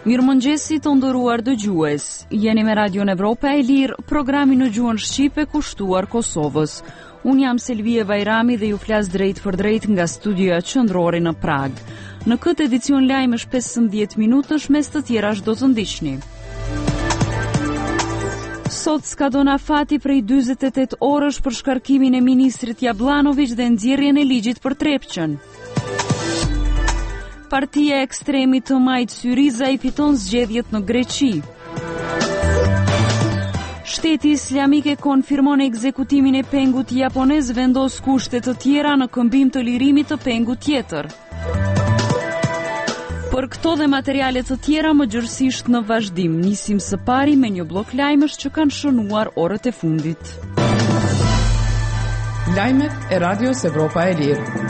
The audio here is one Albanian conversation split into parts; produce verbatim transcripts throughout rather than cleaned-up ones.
Mirëmëngjesi të nderuar dëgjues. Jeni me Radion Evropa e Lirë, programi në gjuhën shqipe kushtuar Kosovës. Unë jam Selvie Bajrami dhe ju flas drejt për drejt nga studioja qendrore në Prag. Në këtë edicion lajmesh pesëmbëdhjetë minutash, mes të tjerash do të ndiqni. Sot skadon afati prej dyzet e tetë orësh për shkarkimin e ministrit Jablanović dhe nxjerrjen e ligjit për Trepçën. Partia e ekstremit të majt Syriza i fiton zgjedhjet në Greqi. Shteti Islamik e konfirmon ekzekutimin e pengut japonez, vendos kushte të tjera në këmbim të lirimit të pengut tjetër. Për këto dhe materiale të tjera më gjërësisht në vazhdim, nisim së pari me një blok lajmesh që kanë shënuar orët e fundit. Lajmet e Radios Evropa e Lirë.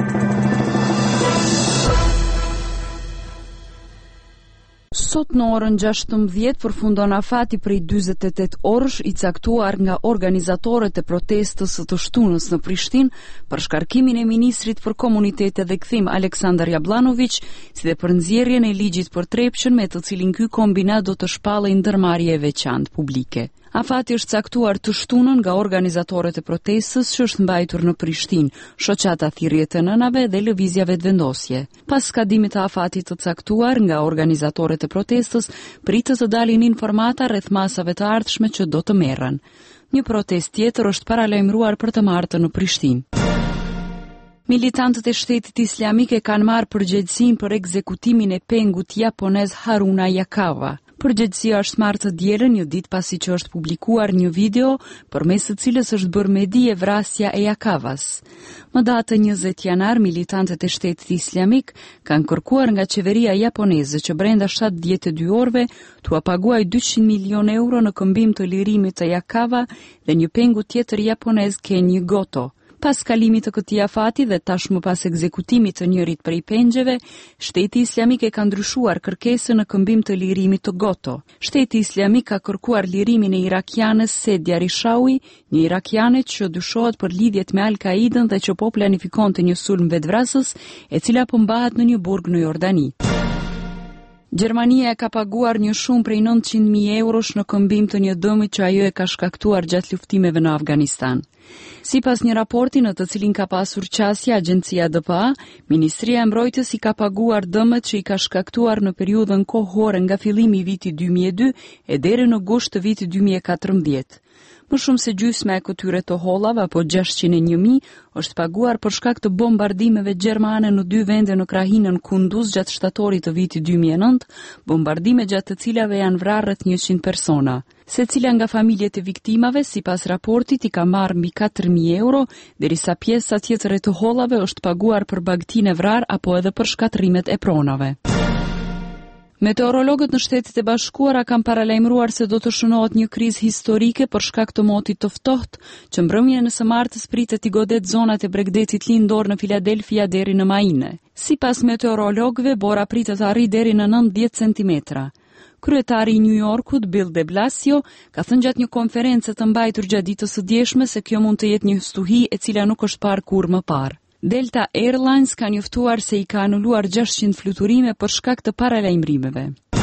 Sot në orën gjashtëmbëdhjetë përfundon afati prej dyzet e tetë orësh i caktuar nga organizatorët e protestës së të shtunës në Prishtinë për shkarkimin e ministrit për komunitete dhe kthim Aleksandar Jablanović, si dhe për nxjerrjen e ligjit për Trepçën, me të cilin ky kombinat do të shpallej ndërmarrje e veçantë publike. Afati është caktuar të shtunën nga organizatorët e protestës që është mbajtur në Prishtinë, shoqata Thirrje të Nënave dhe lëvizjave të vendosje. Pas skadimit të afatit të caktuar nga organizatorët e protestës, pritet të dalin informata rreth masave të ardhshme që do të merren. Një protestë tjetër është paralajmëruar për të martën në Prishtinë. Militantët e Shtetit Islamik e kanë marrë përgjegjësinë për ekzekutimin e pengut japonez Haruna Iakawa. Përgjegjësia është marrë të dielën, një ditë pasi që është publikuar një video përmes të cilës është bërë me dije vrasja e Iakawas. Më datë njëzet janar, militantët e Shtetit Islamik kanë kërkuar nga qeveria japoneze që brenda shtatëdhjetë e dy orëve t'u paguajë dyqind milion euro në këmbim të lirimit të Iakawa dhe një pengu tjetër japonez Kenji Goto. Pas kalimit të këtij afati dhe tashmë pas ekzekutimit të njërit prej pengjeve, Shteti Islamik e ka ndryshuar kërkesën në këmbim të lirimit të Goto. Shteti Islamik ka kërkuar lirimin e irakianes Sedia Rishawi, një irakiane që dyshohet për lidhjet me Al-Qaidën dhe që po planifikonte një sulm vetvrasës, e cila po mbahet në një burg në Jordani. Gjermania e ka paguar një shumë prej nëntëqind mijë eurosh në këmbim të një dëmi që ajo e ka shkaktuar gjatë luftimeve në Afganistan. Sipas një raporti në të cilin ka pasur qasje Agjencia D P A, Ministria e Mbrojtjes i ka paguar dëmet që i ka shkaktuar në periudhën kohore nga fillimi i vitit dy mijë e dy e deri në gusht të vitit dy mijë e katërmbëdhjetë. Më shumë se gjysma e këtyre të hollave, apo gjashtëqind e një mijë, është paguar për shkak të bombardimeve gjermane në dy vende në krahinën Kunduz gjatë shtatorit të vitit dy mijë e nëntë, bombardime gjatë të cilave janë vrarë rreth njëqind persona. Secila nga familjet e viktimave, sipas raportit, i ka marrë mbi katër mijë euro, derisa pjesa tjetër e të hollave është paguar për bagtinë e vrarë apo edhe për shkatrimet e pronave. Meteorologët në Shtetet e Bashkuara kanë paralajmëruar se do të shënohet një krizë historike për shkak të motit të ftohtë, që mbrëmjen e së martës pritet t'i godet zonat e Bregdetit lindor në Filadelfia deri në Maine. Sipas meteorologëve, bora pritet të arrijë deri në nëntëdhjetë centimetra. Kryetari i New Yorkut, Bill de Blasio, ka thënë gjatë një konferencë të mbajtur gjatë ditës së dieshme se kjo mund të jetë një stuhi e cila nuk është parë kurrë më parë. Delta Airlines ka njoftuar se i ka anuluar gjashtëqind fluturime për shkak të paralajmërimeve.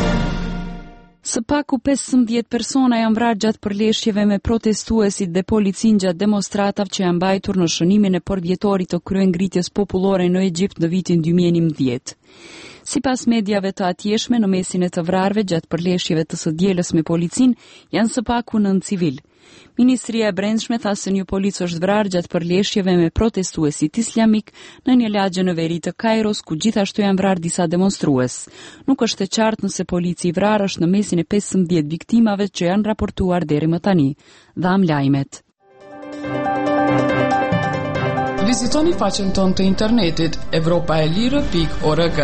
Së paku pesëmbëdhjetë persona janë vrarë gjatë përleshjeve me protestuesit dhe policinë gjatë demonstratave që janë mbajtur në shënimin e portvjetorit të kryengritjes popullore në Egjipt në vitin dy mijë e njëmbëdhjetë. Sipas mediave të atjeshme, në mesin e të vrarëve gjatë përleshjeve të së dielës me policinë janë së paku nëntë civil. Ministria e Brendshme tha se një polic është vrarë gjatë përleshjeve me protestuesit islamik në një lagje në veri të Kairos, ku gjithashtu janë vrarë disa demonstrues. Nuk është e qartë nëse polici i vrarë është në mesin e pesëmbëdhjetë viktimave që janë raportuar deri më tani. Dham lajmet. Vizitoni faqen tonë të internetit evropaelire pikë org.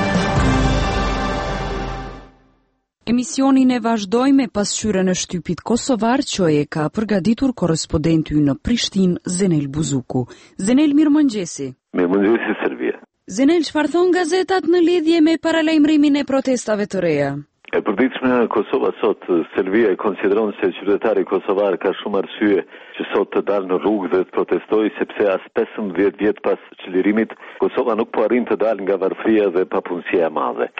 Emisionin e vazhdoj me pasqyrën e shtypit kosovar që e ka përgatitur korrespondenti në Prishtinë, Zenel Buzuku. Zenel, mirëmëngjesi. Mirëmëngjesi, Selvia. Zenel, çfarë thon gazetat në lidhje me paralajmërimin e protestave të reja? E përditshme në Kosova sot, Selvia e konsideron se qytetari kosovar ka shumë arsye që sot të dalë në rrugë dhe të protestojë, sepse as pesëmbëdhjetë vjet pas çlirimit Kosova nuk po arrin të dalë nga varfëria dhe papunësia e madhe.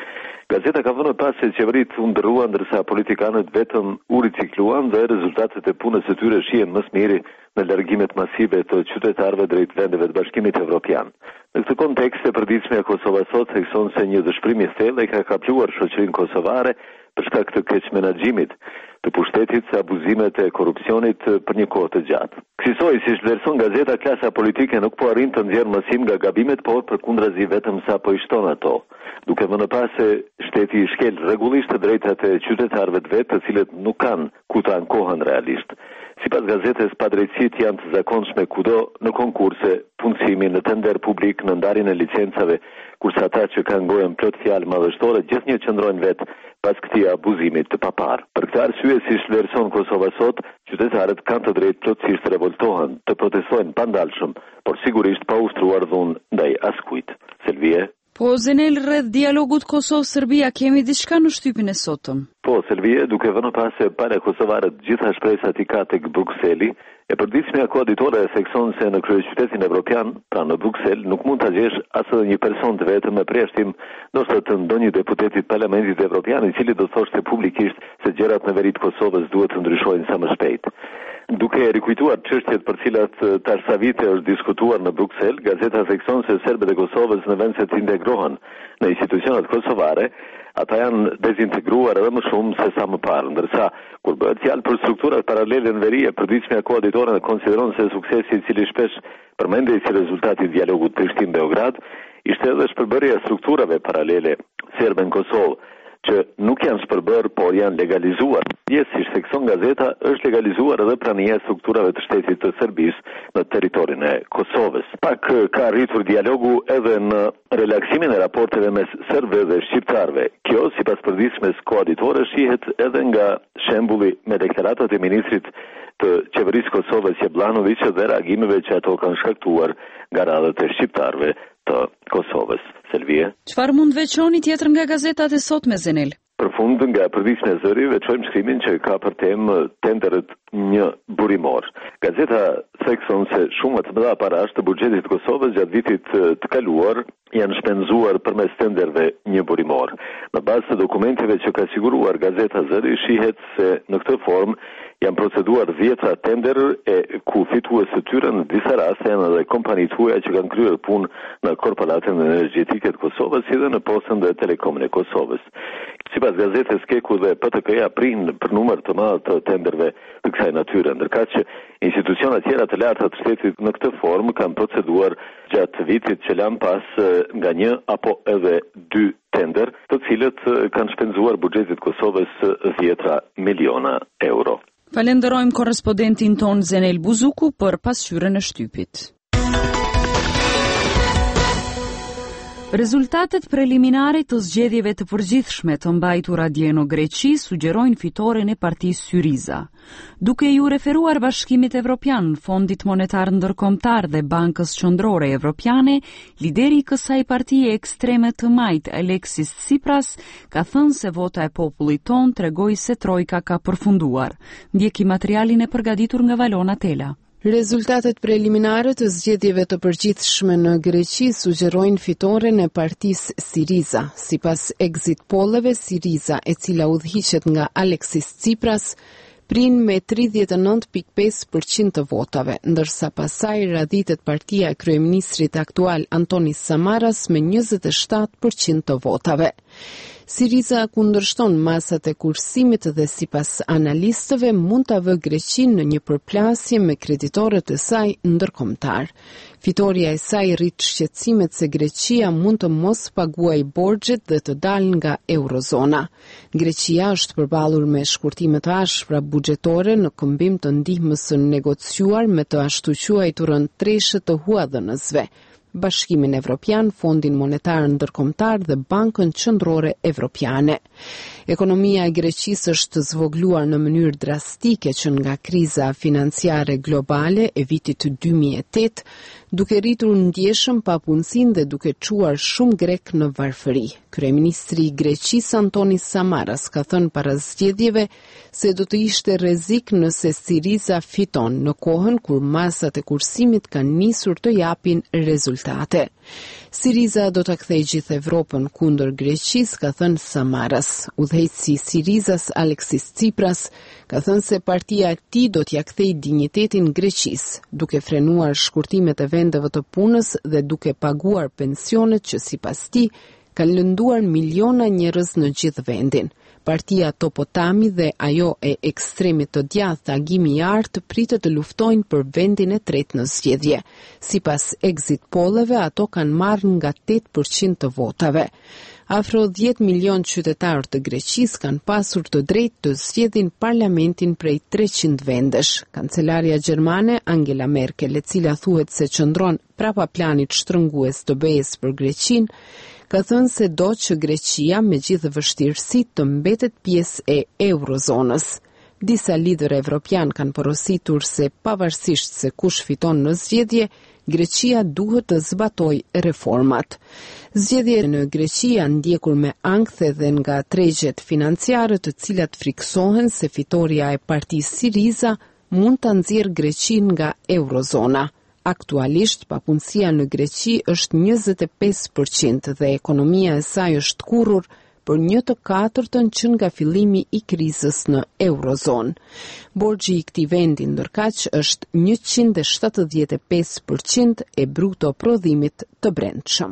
Gazeta ka vënë pas se qeveritë u ndërruan ndërsa politikanët vetëm u ricikluan dhe rezultatet e punës së tyre shihen më së miri në largimet masive të qytetarëve drejt vendeve të Bashkimit Evropian. Në këtë kontekst e përditshme e Kosovës sot thekson se një dëshpërim i thellë ka kapluar shoqërinë kosovare për shkak të keq menaxhimit të pushtetit së abuzimet e korrupsionit për një kohë të gjatë. Kësaj, si vlerëson gazeta, klasa politike nuk po arrin të nxjerrë mësim nga gabimet, por përkundrazi vetëm sa po i shton ato, duke vënë pas se shteti i shkel rregullisht të drejtat e qytetarëve të vetë, të cilët nuk kanë ku ta ankohen realisht. Sipas gazetës, padrejtësitë janë të zakonshme kudo në konkurse, punësimi, në tender publik, në ndarjen e licencave, kurse ata që kanë gojën plot fjalë madhështore gjithnjë qëndrojnë vetë pas këtij abuzimit të papar. Për këtë arsye, si vlerëson Kosova sot, qytetarët kanë të drejtë plotësisht të revoltohen, të protestojnë pandalshëm, por sigurisht pa ushtruar dhunë ndaj askujt. Selvie. Po, Zenel, rreth dialogut Kosovë-Serbia, kemi diçka në shtypin e sotëm? Po, Selvie, duke vënë pas se para kosovarët gjitha shpresat i ka tek Brukseli, e përditshmja koaditore e thekson se në kryeqytetin evropian, pra në Bruksel, nuk mund ta gjesh as edhe një person të vetëm me përjashtim ndoshta të ndonjë deputeti të Parlamentit Evropian, i cili do thoshte publikisht se gjërat në veri të Kosovës duhet të ndryshojnë sa më shpejt. Duke rikujtuar çështjet për cilat tash sa vite është diskutuar në Bruksel, gazeta thekson se serbët e Kosovës në vend se të integrohen në institucionet kosovare, ata janë dezintegruar edhe më shumë se sa më parë, ndërsa kur bëhet fjalë për strukturat paralele në veri, e përditshmja koaditore konsideron se suksesi i cili shpesh përmendet si rezultati i dialogut Prishtinë-Beograd, ishte edhe shpërbërja e strukturave paralele serbe në Kosovë, që nuk janë shpërbërë, por janë legalizuar. Pjesë, si thekson gazeta, është legalizuar edhe prania e strukturave të shtetit të Serbisë në territorin e Kosovës. Pak ka arritur dialogu edhe në relaksimin e raporteve mes serbëve dhe shqiptarëve. Kjo, sipas përditshmes koaditore, shihet edhe nga shembulli me deklaratat e ministrit të qeverisë Kosovës Jablanović dhe reagimeve që ato kanë shkaktuar nga radhët e shqiptarëve të Kosovës. Selvie. Çfarë mund veçoni tjetër nga gazetat e sotme, Zenel? Për fund, nga përditshmja e zëri, veçojmë shkrimin që ka për temë tenderët një burimor. Gazeta thekson se shumë të mëdha parash të buxhetit të Kosovës gjatë vitit të kaluar janë shpenzuar përmes tenderëve një burimor. Në bazë të dokumenteve që ka siguruar gazeta zëri, shihet se në këtë formë janë proceduar dhjetra tender e ku fitues të tyre në disa raste janë edhe kompanitë huaja që kanë kryer punë në korporatën energjetike të Kosovës, si dhe në Postën dhe Telekomin e Kosovës. Sipas gazetës, Keku dhe P T K-ja prinë për numër të madh të tenderëve të kësaj natyre, ndërkaq që instituciona tjera të larta të shtetit në këtë formë kanë proceduar gjatë vitit që lan pas nga një apo edhe dy tender, të cilët kanë shpenzuar buxhetit Kosovës dhjetra miliona euro. Falenderojmë korrespondentin ton Zenel Buzuku për pasqyrën e shtypit. Rezultatet preliminare të zgjedhjeve të përgjithshme të mbajtura dje në Greqi sugjerojnë fitoren e partisë Syriza. Duke ju referuar Bashkimit Evropian, Fondit Monetar Ndërkombëtar dhe Bankës Qendrore Evropiane, lideri i kësaj partie ekstreme të majt, Alexis Tsipras, ka thënë se vota e popullit ton tregoi se trojka ka përfunduar. Ndjeki materialin e përgatitur nga Valona Tela. Rezultatet preliminare të zgjedhjeve të përgjithshme në Greqi sugjerojnë fitoren e partisë Syriza. Sipas exit polleve, Syriza, e cila udhëhiqet nga Alexis Tsipras, prin me tridhjetë e nëntë pikë pesë përqind të votave, ndërsa pasaj radhitet partia e kryeministrit aktual Antonis Samaras me njëzet e shtatë përqind të votave. Syriza kundërshton masat e kursimit dhe sipas analistëve mund ta vë Greqinë në një përplasje me kreditorët e saj ndërkombëtar. Fitoria e saj rrit shqetësimet se Greqia mund të mos paguajë borxhet dhe të dalë nga eurozona. Greqia është përballur me shkurtime të ashpra buxhetore në këmbim të ndihmës së negociuar me të ashtu quajturën treshë të huadhënësve. Bashkimin Evropian, Fondin Monetar Ndërkombëtar dhe Bankën Qendrore Evropiane. Ekonomia e Greqisë është zvogluar në mënyrë drastike që nga kriza financiare globale e vitit dy mijë e tetë, duke rritur ndjeshëm papunësinë dhe duke çuar shumë grek në varfëri. Kryeministri i Greqisë Antonis Samaras ka thënë para zgjedhjeve se do të ishte rrezik nëse Syriza fiton në kohën kur masat e kursimit kanë nisur të japin rezultate. Siriza do ta kthejë gjithë Evropën kundër Greqisë, ka thënë Samaras. Udhëheqësi i Sirizas Aleksis Tsipras ka thënë se partia e tij do t'ia kthejë dinjitetin Greqisë, duke frenuar shkurtimet e vendeve të punës dhe duke paguar pensionet që sipas tij kanë lënduar miliona njerëz në gjithë vendin. Partia Topotami dhe ajo e ekstremit të djathtë Agimi i Artë pritet të luftojnë për vendin e tretë në zgjedhje. Sipas exit polleve, ato kanë marrë nga tetë përqind të votave. Afro dhjetë milion qytetarë të Greqisë kanë pasur të drejtë të zgjedhin parlamentin prej treqind vendesh. Kancelaria gjermane Angela Merkel, e cila thuhet se qëndron prapa planit shtrëngues të B E-s për Greqinë, ka thënë se do që Greqia me gjithë vështirësitë të mbetet pjesë e eurozonës. Disa lider evropian kanë porositur se pavarësisht se kush fiton në zgjedhje, Greqia duhet të zbatojë reformat. Zgjedhjet në Greqi janë ndjekur me ankth edhe nga tregjet financiare, të cilat friksohen se fitoria e partisë Siriza mund ta nxjerrë Greqinë nga eurozona. Aktualisht, papunësia në Greqi është njëzet e pesë përqind dhe ekonomia e saj është kurrur për një të katërtën që nga fillimi i krizës në eurozonë. Borxhi i këtij vendi ndërkaq është njëqind e shtatëdhjetë e pesë përqind e bruto prodhimit të brendshëm.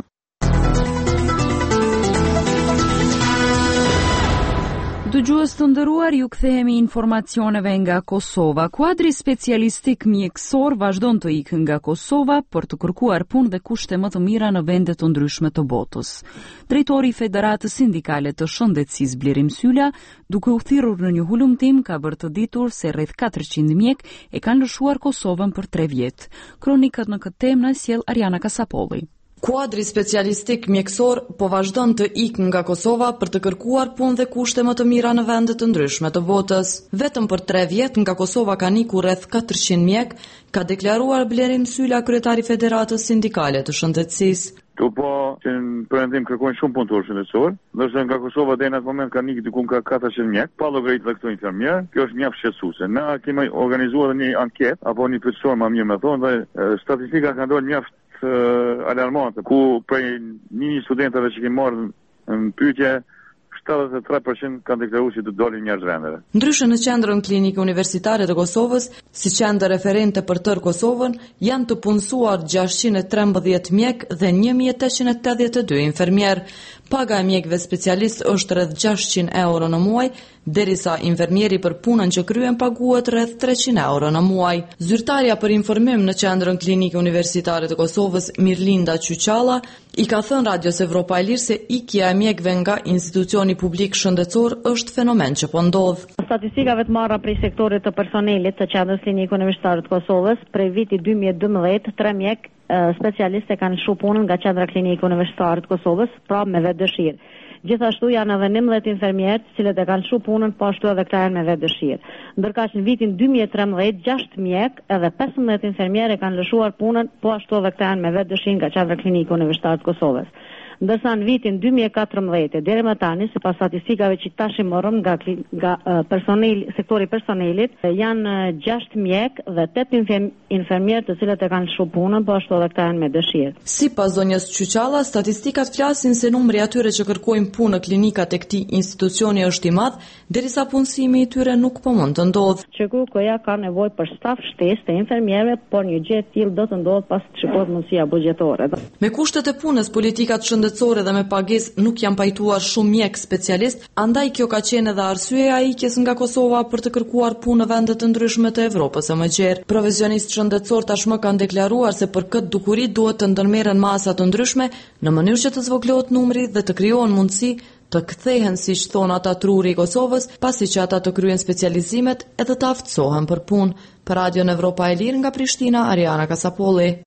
Dëgjues të nderuar, ju kthehemi informacioneve nga Kosova. Kuadri specialistik mjekësor vazhdon të ikë nga Kosova për të kërkuar punë dhe kushte më të mira në vende të ndryshme të botës. Drejtori i Federatës Sindikale të Shëndetësisë Blerim Sylla, duke u thirrur në një hulumtim, ka bërë të ditur se rreth katërqind mjek e kanë lëshuar Kosovën për tre vjet. Kronikat në këtë temë na sjell Ariana Kasapolli. Kuadri specialistik mjekësor po vazhdon të ikë nga Kosova për të kërkuar punë dhe kushte më të mira në vende të ndryshme të botës. Vetëm për tre vjet nga Kosova kanë ikur rreth katërqind mjek, ka deklaruar Blerim Sylla, kryetari i Federatës Sindikale të Shëndetësisë. Tu po që në përëndim kërkojnë shumë punëtor shëndetësor, ndërsa nga Kosova deri në atë moment kanë ikë diku nga katërqind mjek, pa llogarit dhe këto infermier. Kjo është mjaft shqetësuese. Ne kemi organizuar një anketë apo një pyetësor më mirë më thonë, dhe statistika ka ndodhur mjaft alarmante, ku prej një studentëve që kemi marrë në pyetje, shtatëdhjetë e tre përqind kanë deklaruar se do dolin njerëz vendeve. Ndryshe në qendrën klinike universitare të Kosovës, si qendër referente për tërë Kosovën, janë të punësuar gjashtëqind e trembëdhjetë mjek dhe një mijë e tetëqind e tetëdhjetë e dy infermier. Paga e mjekëve specialist është rreth gjashtëqind euro në muaj, derisa infermieri për punën që kryen paguhet rreth treqind euro në muaj. Zyrtarja për informim në qendrën klinike universitare të Kosovës, Mirlinda Qyqalla, i ka thënë Radios Evropa e Lirë se ikja e mjekëve nga institucioni publik shëndetësor është fenomen që po ndodh. Statistikave të marra prej sektorit të personelit të qendrës klinike universitare të Kosovës, prej vitit dy mijë e dymbëdhjetë, tre mjek specialistë kanë lëshuar punën nga qendra klinike universitare të Kosovës, pra me vetë dëshirë. Gjithashtu janë edhe njëmbëdhjetë infermierë, të cilët e kanë lëshuar punën, po ashtu edhe këta janë me vetë dëshirë. Ndërkaq në vitin dy mijë e trembëdhjetë, gjashtë mjek edhe pesëmbëdhjetë infermierë kanë lëshuar punën, po ashtu edhe këta janë me vetë dëshirë nga qendra klinike universitare të Kosovës. Ndërsa në vitin dy mijë e katërmbëdhjetë deri më tani, sipas statistikave që tash i morëm nga nga personeli, sektori personelit, janë gjashtë mjek dhe tetë infermierë të cilët e kanë lëshuar punën, po ashtu edhe këta janë me dëshirë. Sipas zonjës Qyqalla, statistikat flasin se numri atyre që kërkojnë punë në klinikat e këtij institucioni është i madh, derisa punësimi i tyre nuk po mund të ndodhë. Qekurkoja ka nevojë për staf shtesë të infermierëve, por një gjë e tillë do të ndodhë pas të shikohet mundësia buxhetore. Me kushtet e punës, politikat shëndetësore dhe me pagesë nuk janë pajtuar shumë mjek specialist, andaj kjo ka qenë edhe arsyeja e ikjes nga Kosova për të kërkuar punë në vende të ndryshme të Evropës së Mëgjerë. Profesionistë shëndetësor tashmë kanë deklaruar se për këtë dukuri duhet të ndërmerren masa të ndryshme në mënyrë që të zvogëlohet numri dhe të krijohen mundësi të kthehen, siç thon ata, truri i Kosovës, pasi që ata të kryen specializimet edhe të aftësohen për punë. Për Radion Evropa e Lirë nga Prishtina, Ariana Kasapolli.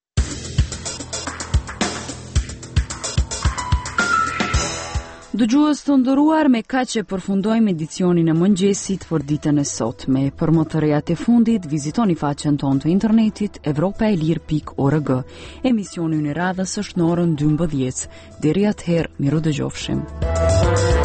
Dëgjues të nderuar, me kaq e përfundojmë edicionin e mëngjesit për ditën e sotme. Për më të rejat e fundit, vizitoni faqen tonë të internetit evropaelir pikë org. Emisioni në radhës është në orën dymbëdhjetë. Deri atëherë, miru dëgjofshim.